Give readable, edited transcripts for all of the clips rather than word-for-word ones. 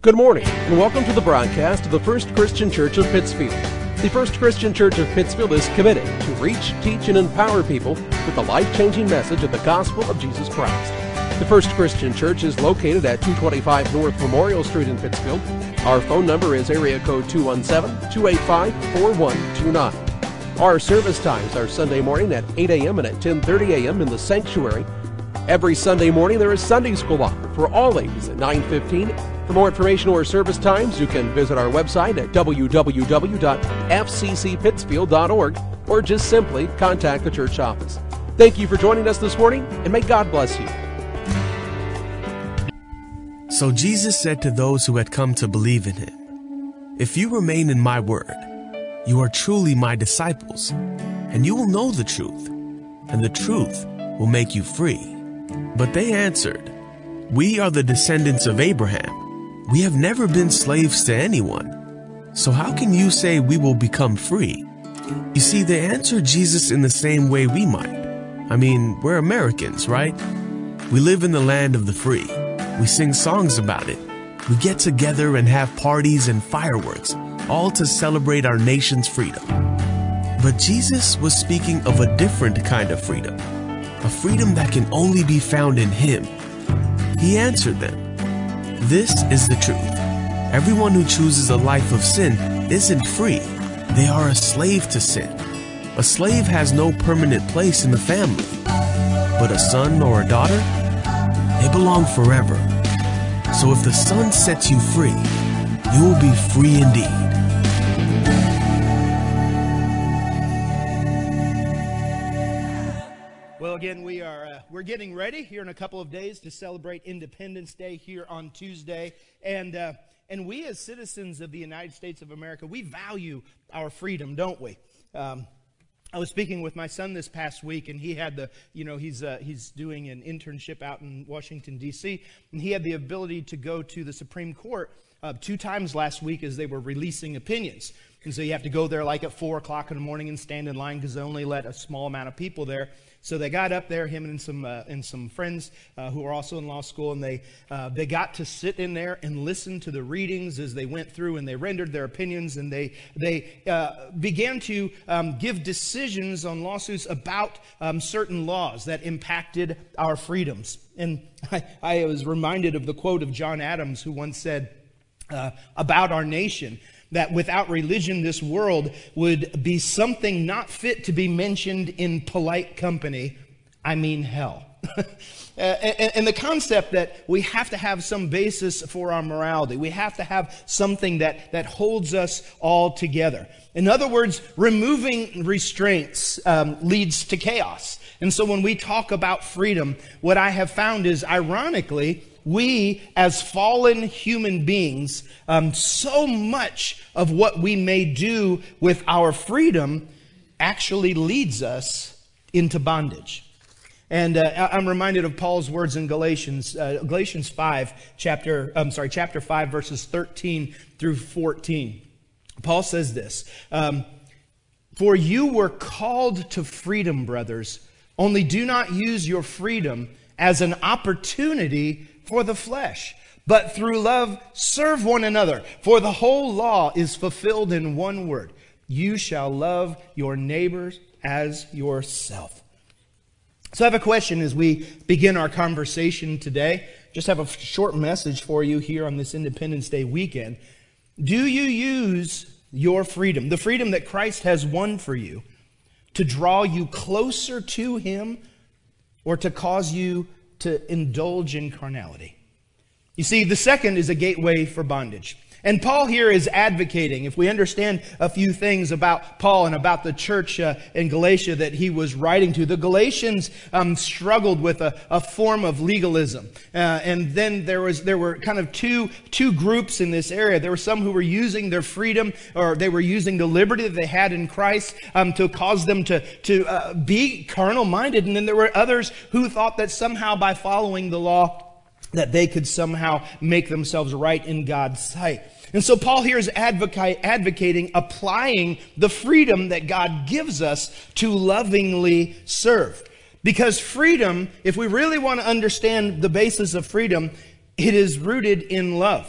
Good morning, and welcome to the broadcast of the First Christian Church of Pittsfield. The First Christian Church of Pittsfield is committed to reach, teach, and empower people with the life-changing message of the gospel of Jesus Christ. The First Christian Church is located at 225 North Memorial Street in Pittsfield. Our phone number is area code 217-285-4129. Our service times are Sunday morning at 8 a.m. and at 10:30 a.m. in the sanctuary. Every Sunday morning there is Sunday school offered for all ages at 9:15. For more information or service times, you can visit our website at www.fccpittsfield.org or just simply contact the church office. Thank you for joining us this morning, and may God bless you. So Jesus said to those who had come to believe in him, "If you remain in my word, you are truly my disciples, and you will know the truth, and the truth will make you free." But they answered, "We are the descendants of Abraham. We have never been slaves to anyone. So how can you say we will become free?" You see, they answered Jesus in the same way we might. I mean, we're Americans, right? We live in the land of the free. We sing songs about it. We get together and have parties and fireworks, all to celebrate our nation's freedom. But Jesus was speaking of a different kind of freedom, a freedom that can only be found in him. He answered them, "This is the truth. Everyone who chooses a life of sin isn't free. They are a slave to sin. A slave has no permanent place in the family. But a son or a daughter, they belong forever. So if the Son sets you free, you will be free indeed." Well, again, we're getting ready here in a couple of days to celebrate Independence Day here on Tuesday, and we as citizens of the United States of America, we value our freedom, don't we? I was speaking with my son this past week, and he had he's doing an internship out in Washington D.C., and he had the ability to go to the Supreme Court 2 times last week as they were releasing opinions. And so you have to go there like at 4 o'clock in the morning and stand in line because they only let a small amount of people there. So they got up there, him and some friends who are also in law school, and they got to sit in there and listen to the readings as they went through, and they rendered their opinions, and they began to give decisions on lawsuits about certain laws that impacted our freedoms. And I was reminded of the quote of John Adams, who once said about our nation, that without religion, this world would be something not fit to be mentioned in polite company. I mean, hell. And the concept that we have to have some basis for our morality. We have to have something that holds us all together. In other words, removing restraints leads to chaos. And so when we talk about freedom, what I have found is, ironically, we as fallen human beings, so much of what we may do with our freedom actually leads us into bondage. And I'm reminded of Paul's words in Galatians 5, chapter 5, verses 13 through 14. Paul says this, "For you were called to freedom, brothers, only do not use your freedom as an opportunity for the flesh, but through love serve one another. For the whole law is fulfilled in one word: you shall love your neighbors as yourself." So I have a question as we begin our conversation today. Just have a short message for you here on this Independence Day weekend. Do you use your freedom, the freedom that Christ has won for you, to draw you closer to him, or to cause you to indulge in carnality? You see, the second is a gateway for bondage. And Paul here is advocating, if we understand a few things about Paul and about the church in Galatia that he was writing to, the Galatians struggled with a form of legalism. And then there were kind of two groups in this area. There were some who were using their freedom, or they were using the liberty that they had in Christ to cause them to be carnal-minded. And then there were others who thought that somehow by following the law that they could somehow make themselves right in God's sight. And so Paul here is advocating applying the freedom that God gives us to lovingly serve. Because freedom, if we really want to understand the basis of freedom, it is rooted in love.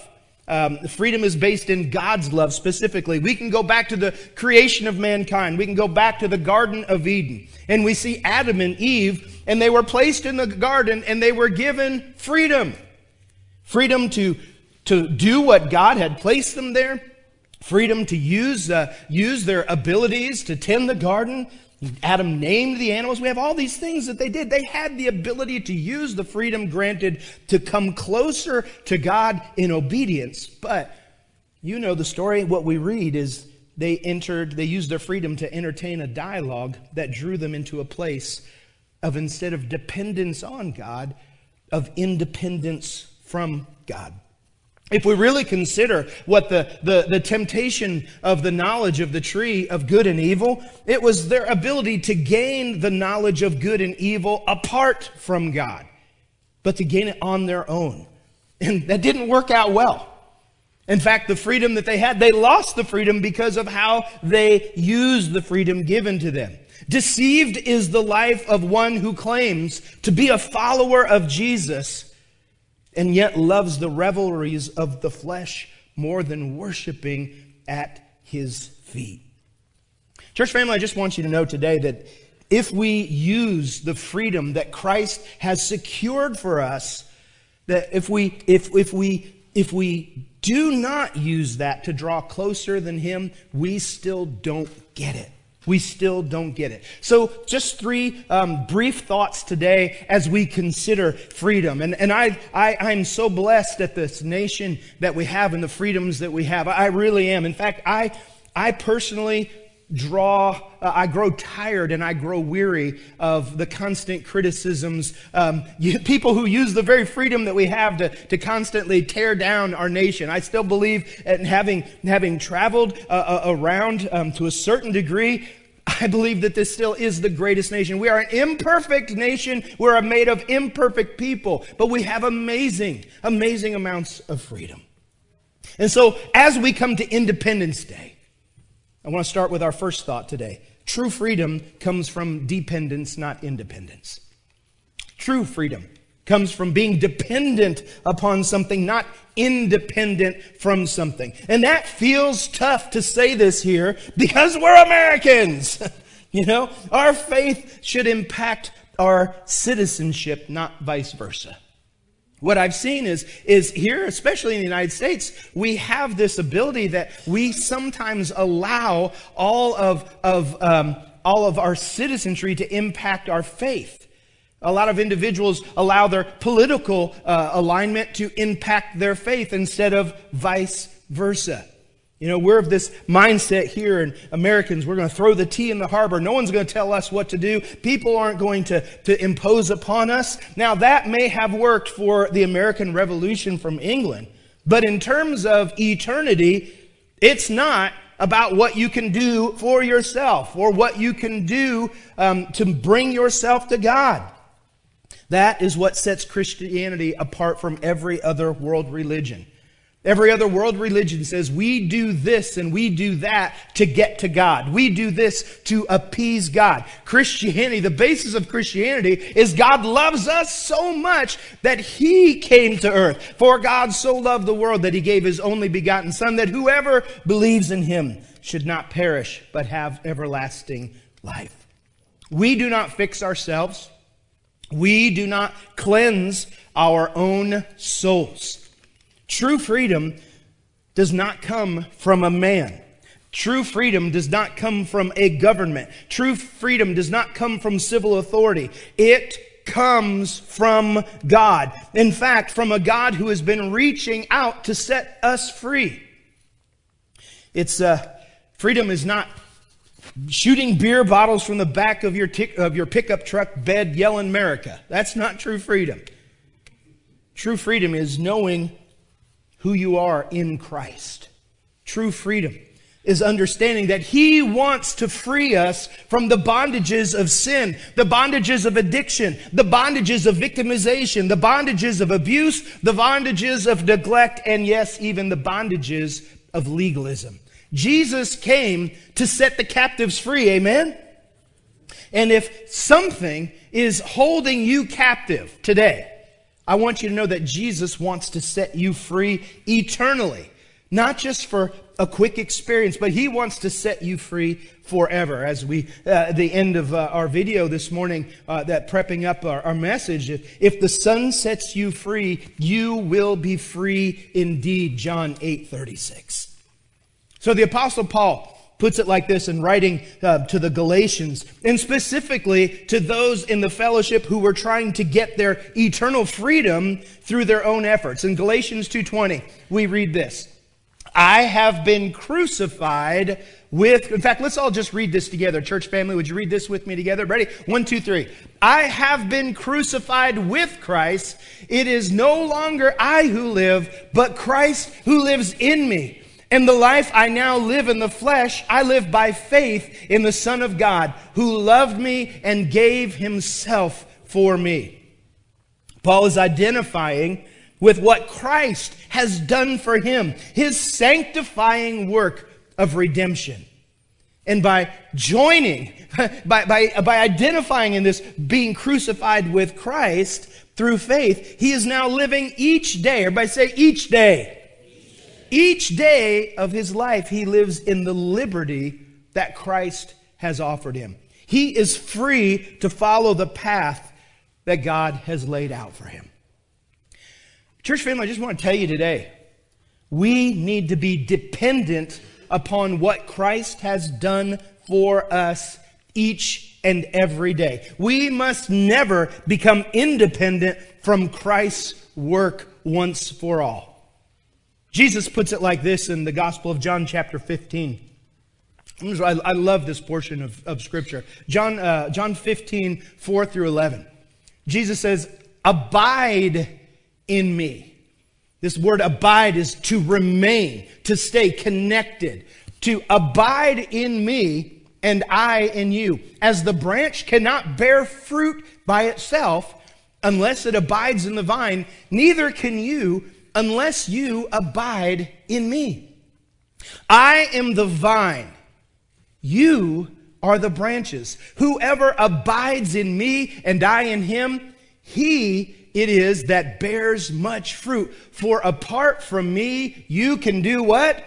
Freedom is based in God's love specifically. We can go back to the creation of mankind. We can go back to the Garden of Eden. And we see Adam and Eve, and they were placed in the garden, and they were given freedom. Freedom to do what God had placed them there. Freedom to use their abilities to tend the garden. Adam named the animals. We have all these things that they did. They had the ability to use the freedom granted to come closer to God in obedience. But you know the story. What we read is they used their freedom to entertain a dialogue that drew them into a place of, instead of dependence on God, of independence from God. If we really consider what the temptation of the knowledge of the tree of good and evil, it was their ability to gain the knowledge of good and evil apart from God, but to gain it on their own. And that didn't work out well. In fact, the freedom that they had, they lost the freedom because of how they used the freedom given to them. Deceived is the life of one who claims to be a follower of Jesus, and yet loves the revelries of the flesh more than worshiping at his feet. Church family, I just want you to know today that if we use the freedom that Christ has secured for us, that if we do not use that to draw closer than him, we still don't get it. We still don't get it. So just three brief thoughts today as we consider freedom. And I'm so blessed at this nation that we have and the freedoms that we have. I really am. In fact, I personally I grow tired and I grow weary of the constant criticisms. People who use the very freedom that we have to constantly tear down our nation. I still believe, and having traveled around to a certain degree, I believe that this still is the greatest nation. We are an imperfect nation. We're made of imperfect people, but we have amazing amounts of freedom. And so as we come to Independence Day, I want to start with our first thought today. True freedom comes from dependence, not independence. True freedom comes from being dependent upon something, not independent from something. And that feels tough to say this here because we're Americans. You know, our faith should impact our citizenship, not vice versa. What I've seen is here, especially in the United States, we have this ability that we sometimes allow all of our citizenry to impact our faith. A lot of individuals allow their political alignment to impact their faith instead of vice versa. You know, we're of this mindset here, and Americans, we're going to throw the tea in the harbor. No one's going to tell us what to do. People aren't going to impose upon us. Now, that may have worked for the American Revolution from England, but in terms of eternity, it's not about what you can do for yourself or what you can do to bring yourself to God. That is what sets Christianity apart from every other world religion. Every other world religion says we do this and we do that to get to God. We do this to appease God. Christianity, the basis of Christianity is God loves us so much that He came to earth. For God so loved the world that He gave His only begotten Son, that whoever believes in Him should not perish but have everlasting life. We do not fix ourselves. We do not cleanse our own souls. True freedom does not come from a man. True freedom does not come from a government. True freedom does not come from civil authority. It comes from God. In fact, from a God who has been reaching out to set us free. Freedom is not shooting beer bottles from the back of your pickup truck bed yelling America. That's not true freedom. True freedom is knowing who you are in Christ. True freedom is understanding that He wants to free us from the bondages of sin, the bondages of addiction, the bondages of victimization, the bondages of abuse, the bondages of neglect, and yes, even the bondages of legalism. Jesus came to set the captives free, amen? And if something is holding you captive today, I want you to know that Jesus wants to set you free eternally. Not just for a quick experience, but He wants to set you free forever. As we, at the end of our video this morning, that prepping up our message, if the Son sets you free, you will be free indeed. John 8:36. So the Apostle Paul puts it like this in writing to the Galatians, and specifically to those in the fellowship who were trying to get their eternal freedom through their own efforts. In Galatians 2:20, we read this: I have been crucified with... In fact, let's all just read this together. Church family, would you read this with me together? Ready? 1, 2, 3. I have been crucified with Christ. It is no longer I who live, but Christ who lives in me. And the life I now live in the flesh, I live by faith in the Son of God, who loved me and gave Himself for me. Paul is identifying with what Christ has done for him, His sanctifying work of redemption. And by joining, by identifying in this being crucified with Christ through faith, he is now living each day. Everybody say each day. Each day of his life, he lives in the liberty that Christ has offered him. He is free to follow the path that God has laid out for him. Church family, I just want to tell you today, we need to be dependent upon what Christ has done for us each and every day. We must never become independent from Christ's work once for all. Jesus puts it like this in the Gospel of John chapter 15. I love this portion of Scripture. John 15, 4 through 11. Jesus says, abide in me. This word abide is to remain, to stay connected, to abide in me and I in you. As the branch cannot bear fruit by itself unless it abides in the vine, neither can you unless you abide in me. I am the vine. You are the branches. Whoever abides in me and I in him, he it is that bears much fruit. For apart from me, you can do what?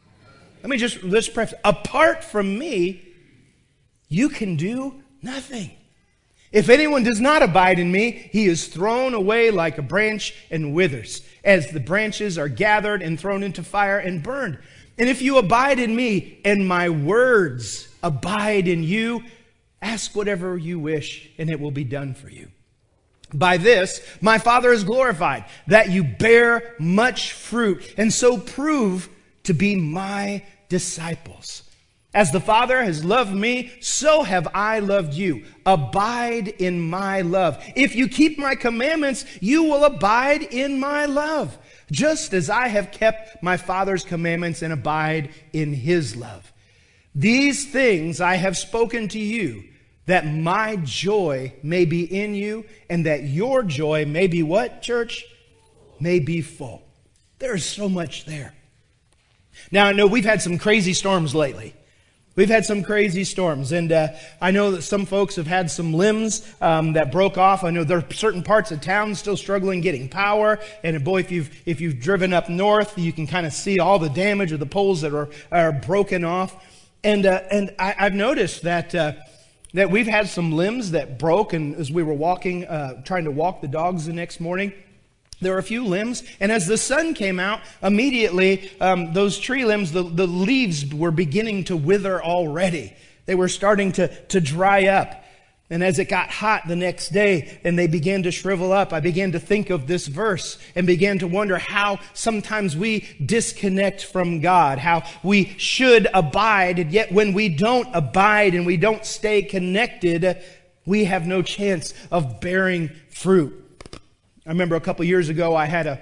Let's preface. Apart from me, you can do nothing. If anyone does not abide in me, he is thrown away like a branch and withers, as the branches are gathered and thrown into fire and burned. And if you abide in me, and my words abide in you, ask whatever you wish, and it will be done for you. By this, my Father is glorified, that you bear much fruit, and so prove to be my disciples. As the Father has loved me, so have I loved you. Abide in my love. If you keep my commandments, you will abide in my love, just as I have kept my Father's commandments and abide in his love. These things I have spoken to you, that my joy may be in you, and that your joy may be what, church? May be full. There's so much there. Now, I know we've had some crazy storms lately. We've had some crazy storms, and I know that some folks have had some limbs that broke off. I know there are certain parts of town still struggling getting power, and boy, if you've driven up north, you can kind of see all the damage of the poles that are broken off. And I've noticed that we've had some limbs that broke, and as we were walking, trying to walk the dogs the next morning, there were a few limbs, and as the sun came out, immediately those tree limbs, the leaves were beginning to wither already. They were starting to dry up. And as it got hot the next day and they began to shrivel up, I began to think of this verse and began to wonder how sometimes we disconnect from God, how we should abide, and yet when we don't abide and we don't stay connected, we have no chance of bearing fruit. I remember a couple years ago I had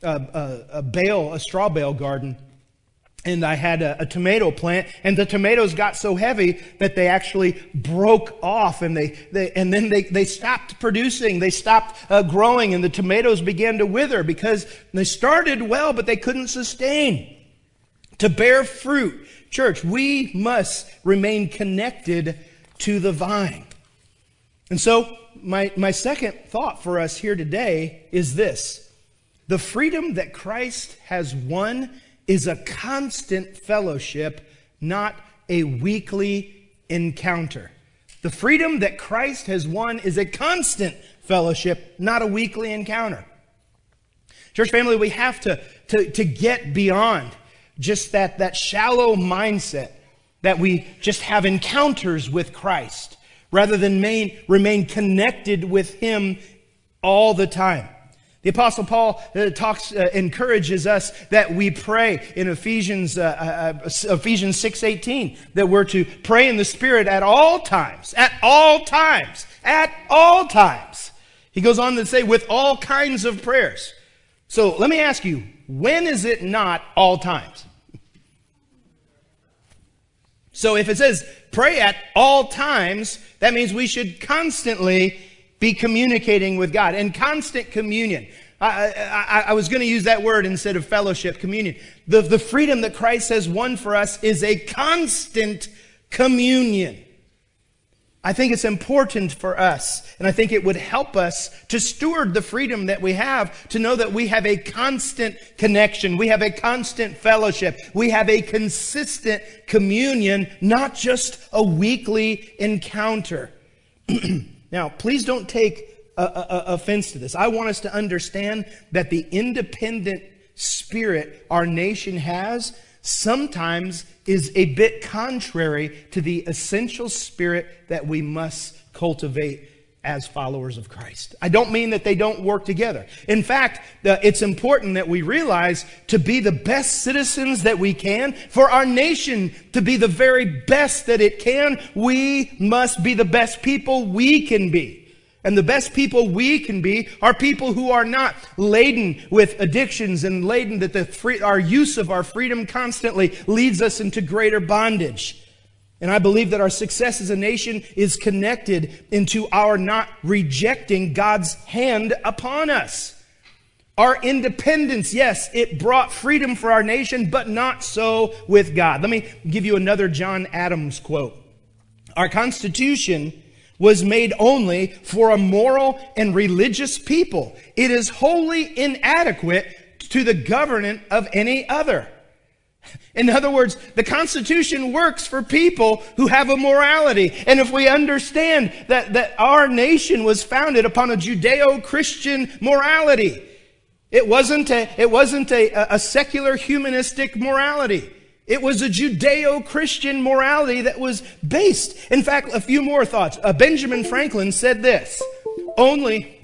a straw bale garden, and I had a tomato plant, and the tomatoes got so heavy that they actually broke off, and then they stopped producing, they stopped growing, and the tomatoes began to wither because they started well, but they couldn't sustain. To bear fruit, church, we must remain connected to the vine. And so my second thought for us here today is this. The freedom that Christ has won is a constant fellowship, not a weekly encounter. The freedom that Christ has won is a constant fellowship, not a weekly encounter. Church family, we have to get beyond just that shallow mindset that we just have encounters with Christ rather than remain connected with Him all the time. The Apostle Paul encourages us that we pray in Ephesians 6:18, that we're to pray in the Spirit at all times, at all times, at all times. He goes on to say, with all kinds of prayers. So let me ask you, when is it not all times? So if it says pray at all times, that means we should constantly be communicating with God. And constant communion. I was going to use that word instead of fellowship, communion. The freedom that Christ has won for us is a constant communion. I think it's important for us, and I think it would help us to steward the freedom that we have, to know that we have a constant connection, we have a constant fellowship, we have a consistent communion, not just a weekly encounter. Now, please don't take offense to this. I want us to understand that the independent spirit our nation has sometimes is a bit contrary to the essential spirit that we must cultivate as followers of Christ. I don't mean that they don't work together. In fact, it's important that we realize to be the best citizens that we can, for our nation to be the very best that it can, we must be the best people we can be. And the best people we can be are people who are not laden with addictions and laden that our use of our freedom constantly leads us into greater bondage. And I believe that our success as a nation is connected into our not rejecting God's hand upon us. Our independence, yes, it brought freedom for our nation, but not so with God. Let me give you another John Adams quote. Our Constitution was made only for a moral and religious people. It is wholly inadequate to the government of any other. In other words, the Constitution works for people who have a morality. And if we understand that our nation was founded upon a Judeo-Christian morality, it wasn't a secular humanistic morality. It was a Judeo-Christian morality that was based. In fact, a few more thoughts. Benjamin Franklin said this. Only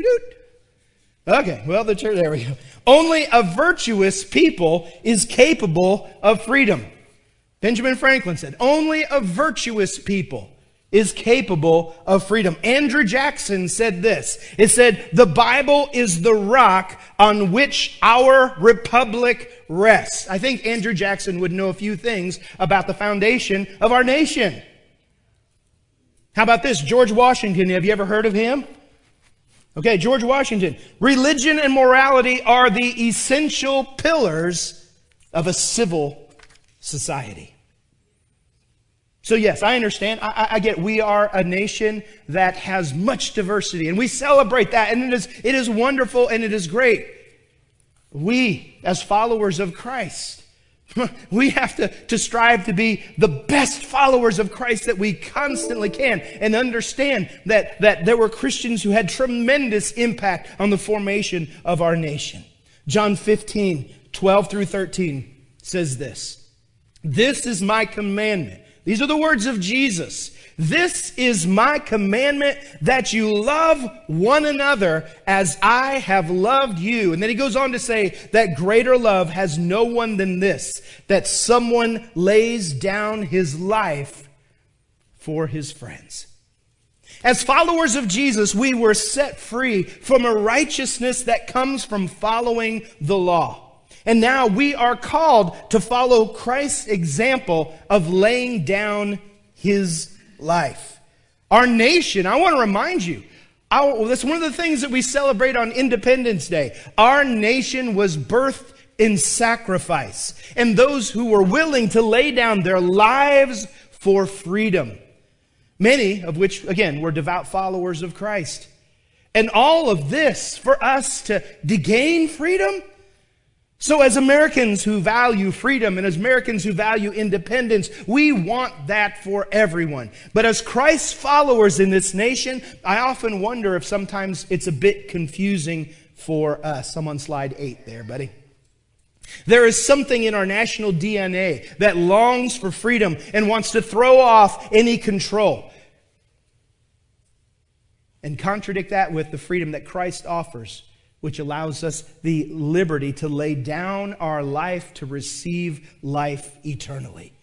a virtuous people is capable of freedom. Benjamin Franklin said, only a virtuous people is capable of freedom. Andrew Jackson said this. It said, the Bible is the rock on which our republic rests. I think Andrew Jackson would know a few things about the foundation of our nation. How about this? George Washington. Have you ever heard of him? Okay, George Washington. Religion and morality are the essential pillars of a civil society. So yes, I understand. I get we are a nation that has much diversity, and we celebrate that, and it is wonderful and it is great. We, as followers of Christ, we have to strive to be the best followers of Christ that we constantly can, and understand that there were Christians who had tremendous impact on the formation of our nation. John 15:12 through 13 says this. This is my commandment. These are the words of Jesus. This is my commandment, that you love one another as I have loved you. And then he goes on to say that greater love has no one than this, that someone lays down his life for his friends. As followers of Jesus, we were set free from a righteousness that comes from following the law. And now we are called to follow Christ's example of laying down his life. Our nation, I want to remind you, that's one of the things that we celebrate on Independence Day. Our nation was birthed in sacrifice, and those who were willing to lay down their lives for freedom. many of which, again, were devout followers of Christ. And all of this for us to gain freedom. So as Americans who value freedom and as Americans who value independence, we want that for everyone. But as Christ's followers in this nation, I often wonder if sometimes it's a bit confusing for us. I'm on slide 8 there, buddy. There is something in our national DNA that longs for freedom and wants to throw off any control. And contradict that with the freedom that Christ offers, which allows us the liberty to lay down our life to receive life eternally.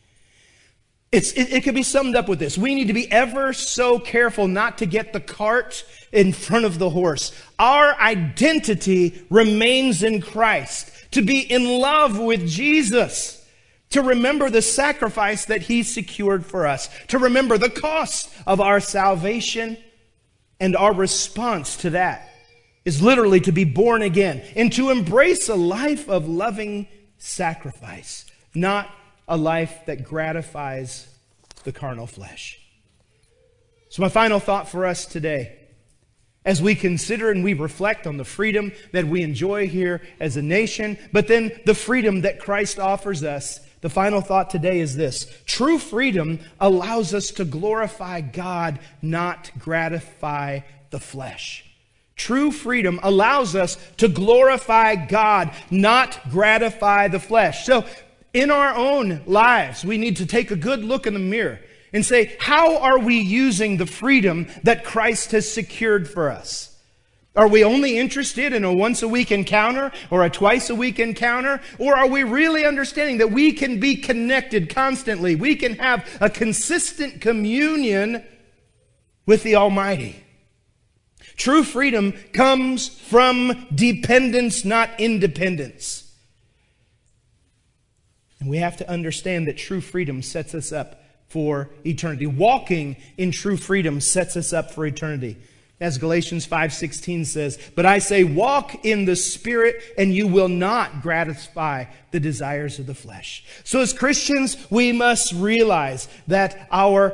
It could be summed up with this. We need to be ever so careful not to get the cart in front of the horse. Our identity remains in Christ. To be in love with Jesus. To remember the sacrifice that He secured for us. To remember the cost of our salvation. And our response to that is literally to be born again and to embrace a life of loving sacrifice, not a life that gratifies the carnal flesh. So my final thought for us today, as we consider and we reflect on the freedom that we enjoy here as a nation, but then the freedom that Christ offers us, the final thought today is this. True freedom allows us to glorify God, not gratify the flesh. True freedom allows us to glorify God, not gratify the flesh. So, in our own lives, we need to take a good look in the mirror and say, how are we using the freedom that Christ has secured for us? Are we only interested in a once-a-week encounter or a twice-a-week encounter? Or are we really understanding that we can be connected constantly? We can have a consistent communion with the Almighty. True freedom comes from dependence, not independence. And we have to understand that true freedom sets us up for eternity. Walking in true freedom sets us up for eternity. As Galatians 5:16 says, "But I say, walk in the Spirit, and you will not gratify the desires of the flesh." So as Christians, we must realize that our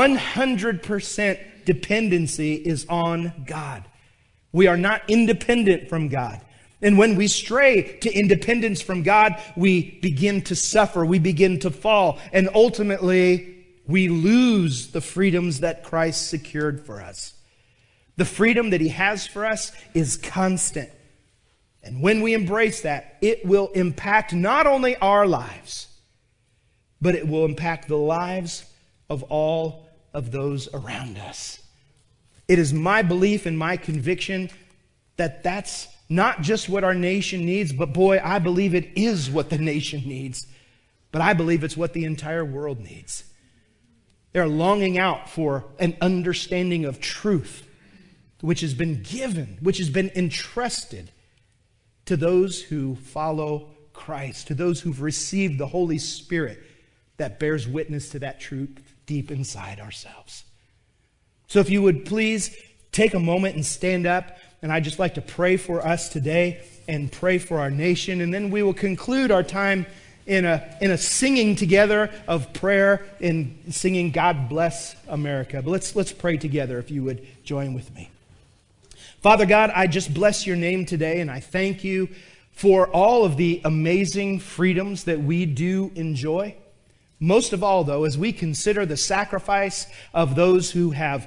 100% dependency is on God. We are not independent from God. And when we stray to independence from God, we begin to suffer, we begin to fall, and ultimately we lose the freedoms that Christ secured for us. The freedom that He has for us is constant. And when we embrace that, it will impact not only our lives, but it will impact the lives of all of those around us. It is my belief and my conviction that that's not just what our nation needs, but boy, I believe it is what the nation needs. But I believe it's what the entire world needs. They're longing out for an understanding of truth, which has been given, which has been entrusted to those who follow Christ, to those who've received the Holy Spirit that bears witness to that truth deep inside ourselves. So if you would please take a moment and stand up, and I'd just like to pray for us today and pray for our nation, and then we will conclude our time in a singing together of prayer and singing God Bless America. But let's pray together if you would join with me. Father God, I just bless your name today, and I thank you for all of the amazing freedoms that we do enjoy. Most of all, though, as we consider the sacrifice of those who have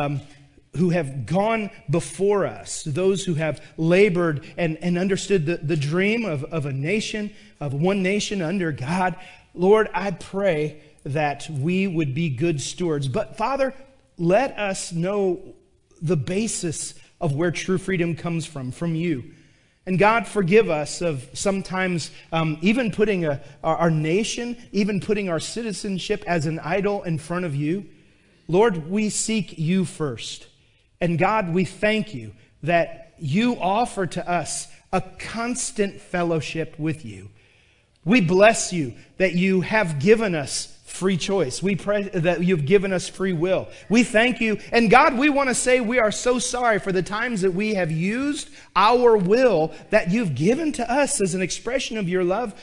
gone before us, those who have labored and understood the dream of a nation, of one nation under God, Lord, I pray that we would be good stewards. But Father, let us know the basis of where true freedom comes from you. And God, forgive us of sometimes even putting our nation, even putting our citizenship as an idol in front of you. Lord, we seek you first. And God, we thank you that you offer to us a constant fellowship with you. We bless you that you have given us free choice. We pray that you've given us free will. We thank you. And God, we want to say we are so sorry for the times that we have used our will that you've given to us as an expression of your love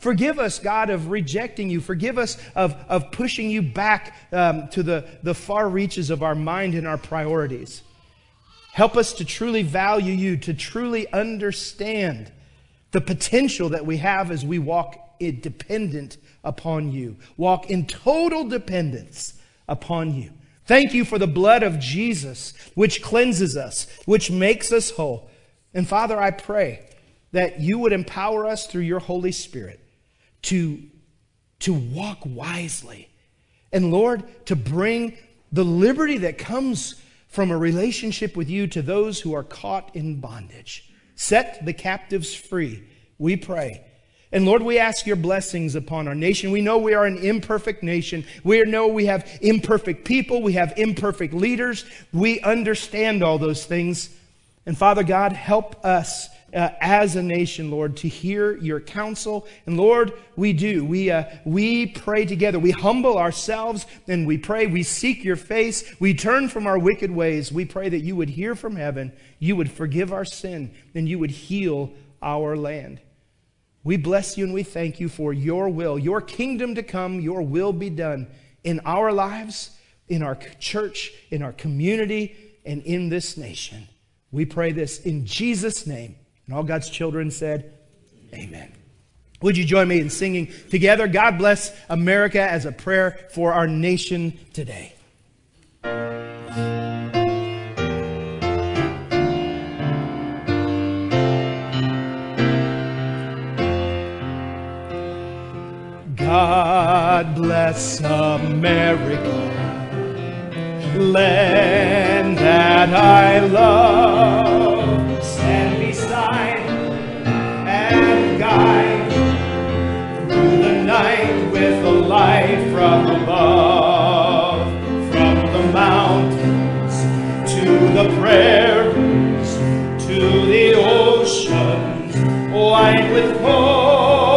Forgive us, God, of rejecting you. Forgive us of pushing you back to the far reaches of our mind and our priorities. Help us to truly value you, to truly understand the potential that we have as we walk dependent upon you. Walk in total dependence upon you. Thank you for the blood of Jesus, which cleanses us, which makes us whole. And Father, I pray that you would empower us through your Holy Spirit to walk wisely. And Lord, to bring the liberty that comes from a relationship with you to those who are caught in bondage. Set the captives free, we pray. And Lord, we ask your blessings upon our nation. We know we are an imperfect nation. We know we have imperfect people. We have imperfect leaders. We understand all those things. And Father God, help us as a nation, Lord, to hear your counsel. And Lord, we do. We pray together. We humble ourselves and we pray. We seek your face. We turn from our wicked ways. We pray that you would hear from heaven. You would forgive our sin and you would heal our land. We bless you and we thank you for your will, your kingdom to come, your will be done in our lives, in our church, in our community, and in this nation. We pray this in Jesus' name. And all God's children said, amen. Would you join me in singing together, God Bless America, as a prayer for our nation today? God bless America, land that I love. Stand beside and guide through the night with a light from above. From the mountains to the prairies, to the oceans white with foam.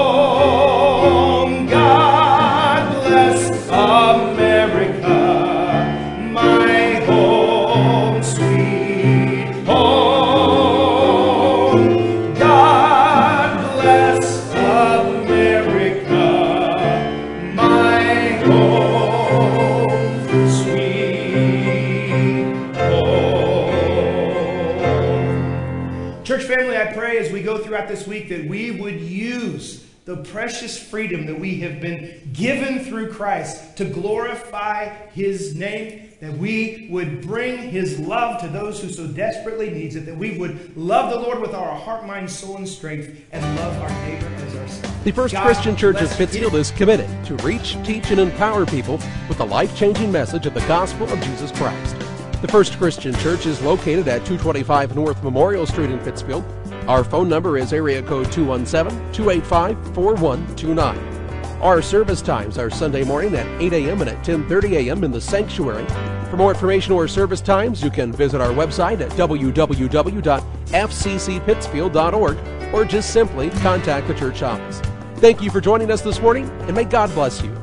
America, my home, sweet home. God bless America, my home, sweet home. Church family, I pray as we go throughout this week that we would use the precious freedom that we have been given through Christ to glorify his name, that we would bring his love to those who so desperately needs it, that we would love the Lord with our heart, mind, soul, and strength, and love our neighbor as ourselves. The First Christian Church of Pittsfield is committed to reach, teach, and empower people with the life-changing message of the gospel of Jesus Christ. The First Christian Church is located at 225 North Memorial Street in Pittsfield. Our phone number is area code 217-285-4129. Our service times are Sunday morning at 8 a.m. and at 10:30 a.m. in the sanctuary. For more information or service times, you can visit our website at www.fccpittsfield.org or just simply contact the church office. Thank you for joining us this morning, and may God bless you.